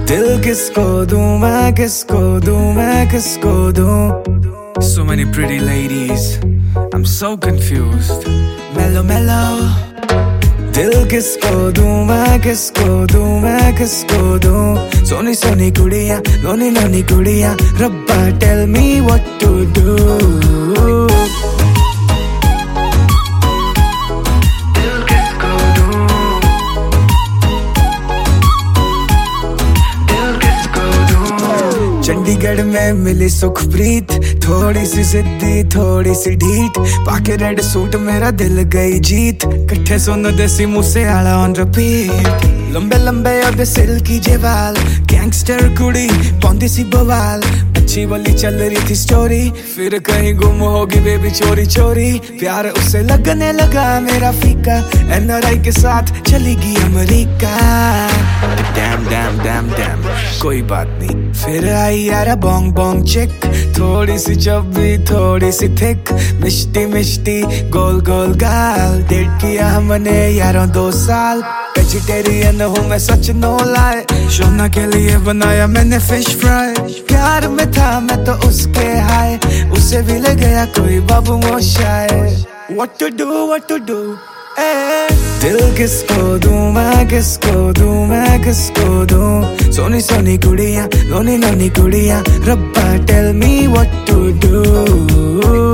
दिल किसको दूं मैं, किसको दूं मैं, किसको दूं? So many pretty ladies, I'm so confused. Mellow mellow. दिल किसको दूं मैं, किसको दूं मैं, किसको दूं? सोनी सोनी कुड़ियां, लोनी लोनी कुड़ियां, रब्बा tell me what to do. Chandigarh में मिली सुखप्रीत, थोड़ी सी जिद्दी थोड़ी सी ढीठ, पाके रेड सूट मेरा दिल गई जीत, कट्ठे सुन देसी मूसे आला ऑन रिपीट, लंबे लंबे और सिल्की जे वाल, गैंगस्टर कुड़ी पौंदी सी बवाल, अच्छी वाली चल रही थी स्टोरी, फिर कहीं गुम होगी बेबी चोरी चोरी, प्यार उससे लगने लगा मेरा फीका, एनआरआई के साथ चली गई America, damn damn damn damn कोई बात नहीं, फिर आई यारा बोंग बोंग चिक, थोड़ी सी चब्बी थोड़ी सी थिक, मिष्टी मिष्टी गोल गोल गाल, डेट किया हमने यारों 2 साल, वेजिटेरियन हूँ मैं सच नो लाए, शोना के लिए बनाया मैंने फिश फ्राई, प्यार में था मैं तो उसके हाय, उसे भी ले गया कोई बाबू मोशाय, what to do दिल किसको दूं मैं, किसको दूं मैं, किसको दूं? सोनी सोनी कुड़ियां, लोनी लोनी कुड़ियां, रब्बा tell me what to do.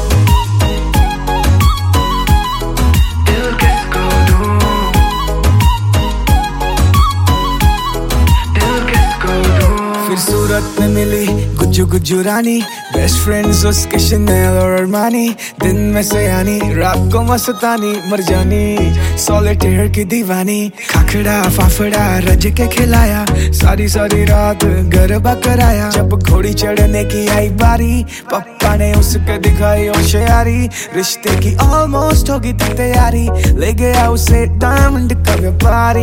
फिर सूरत में मिली गुज्जू गुज्जू रानी, बेस्ट फ्रेंड्स उसके शनेल और अरमानी, दिन में सयानी रात को मस्तानी, मर जानी सॉलिटेयर की दीवानी, खाखड़ा फाफड़ा रज के खिलाया, सारी सारी रात गरबा कराया, जब घोड़ी चढ़ने की आई बारी, पप्पा ने उसके दिखाई होशियारी, रिश्ते की ऑलमोस्ट होगी थी तैयारी, ले गया उसे डायमंड का व्यापारी,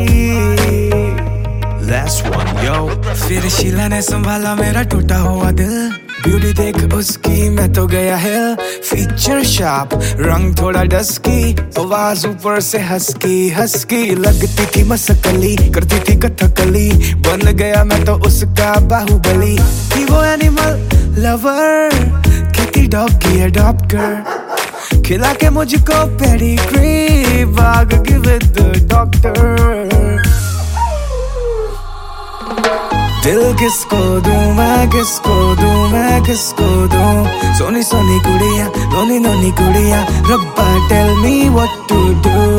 Last one yo. फिर शीला ने संभाला मेरा टूटा हुआ दिल, ब्यूटी देख उसकी मैं तो गया हिल, फीचर शार्प रंग थोड़ा डस्की, आवाज ऊपर से हस्की हस्की, लगती थी मसकली करती थी कथकली, बन गया मैं तो उसका बाहुबली, थी वो एनिमल लवर, खेती डॉगी अडॉप्ट कर, खिला के मुझको पेडिग्री, भाग गई विद डॉक्टर, दिल किसको दूं मैं, किसको दूं मैं, किसको दूं? सोनी सोनी कुड़ियां, लोनी लोनी कुड़ियां, रब्बा tell me what to do.